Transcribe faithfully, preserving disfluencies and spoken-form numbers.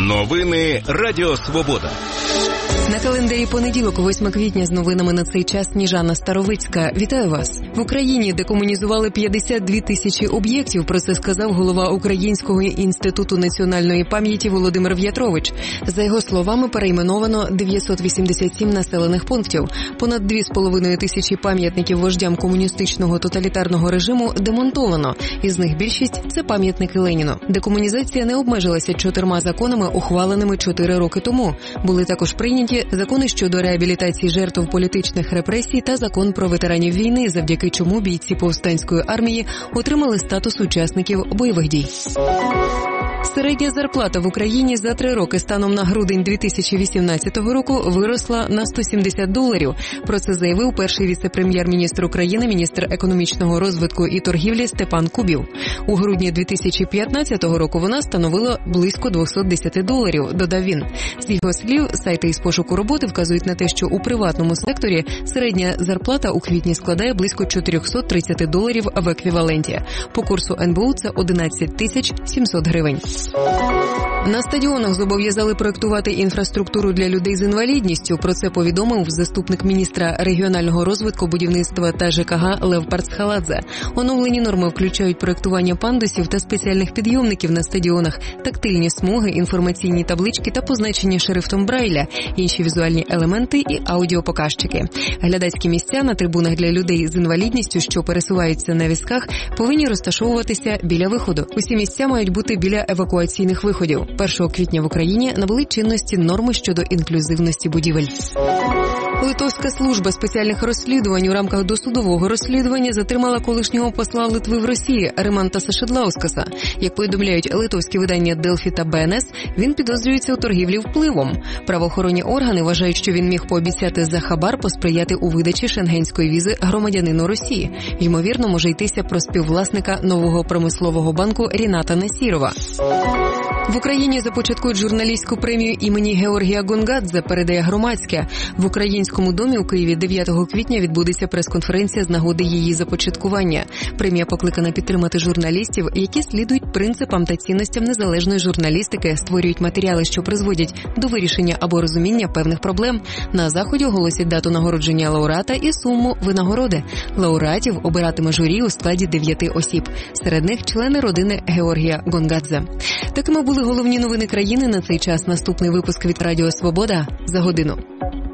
Новини Радіо Свобода. На календарі понеділок, восьмого квітня, з новинами на цей час Сніжана Старовицька. Вітаю вас. В Україні декомунізували п'ятдесят дві тисячі об'єктів, про це сказав голова Українського інституту національної пам'яті Володимир В'ятрович. За його словами, перейменовано дев'ятсот вісімдесят сім населених пунктів. Понад дві з половиною тисячі пам'ятників вождям комуністичного тоталітарного режиму демонтовано. Із них більшість – це пам'ятники Леніну. Декомунізація не обмежилася чотирма законами, ухваленими чотири роки тому. Були також прийняті закони щодо реабілітації жертв політичних репресій та закон про ветеранів війни, завдяки чому бійці повстанської армії отримали статус учасників бойових дій. Середня зарплата в Україні за три роки станом на грудень дві тисячі вісімнадцятого року виросла на сто сімдесят доларів. Про це заявив перший віце-прем'єр-міністр України, міністр економічного розвитку і торгівлі Степан Кубів. У грудні дві тисячі п'ятнадцятого року вона становила близько двісті десять доларів, додав він. З його слів, сайти із пошуку роботи вказують на те, що у приватному секторі середня зарплата у квітні складає близько чотириста тридцять доларів в еквіваленті. По курсу ен бе у це одинадцять тисяч сімсот гривень. На стадіонах зобов'язали проєктувати інфраструктуру для людей з інвалідністю. Про це повідомив заступник міністра регіонального розвитку, будівництва та ЖКГ Лев Парцхаладзе. Оновлені норми включають проєктування пандусів та спеціальних підйомників на стадіонах, тактильні смуги, інформаційні таблички та позначення шрифтом Брайля, інші візуальні елементи і аудіопоказчики. Глядацькі місця на трибунах для людей з інвалідністю, що пересуваються на візках, повинні розташовуватися біля виходу. Усі місця мають бути біля евакуаційних виходів. першого квітня в Україні набули чинності норми щодо інклюзивності будівель. Литовська служба спеціальних розслідувань у рамках досудового розслідування затримала колишнього посла Литви в Росії Римантаса Шедлаускаса. Як повідомляють литовські видання Делфі та Бе Ен Ес, він підозрюється у торгівлі впливом. Правоохоронні органи вважають, що він міг пообіцяти за хабар посприяти у видачі шенгенської візи громадянину Росії. Ймовірно, може йтися про співвласника нового промислового банку Ріната Насірова. В Україні започаткують журналістську премію імені Георгія Гонгадзе, передає Громадське. В Українському домі у Києві дев'ятого квітня відбудеться прес-конференція з нагоди її започаткування. Премія покликана підтримати журналістів, які слідують принципам та цінностям незалежної журналістики, створюють матеріали, що призводять до вирішення або розуміння певних проблем. На заході оголосять дату нагородження лауреата і суму винагороди. Лауреатів обиратиме журі у складі дев'яти осіб. Серед них члени родини Георгія Гонгадзе. Такими були головні новини країни на цей час. Наступний випуск від Радіо Свобода за годину.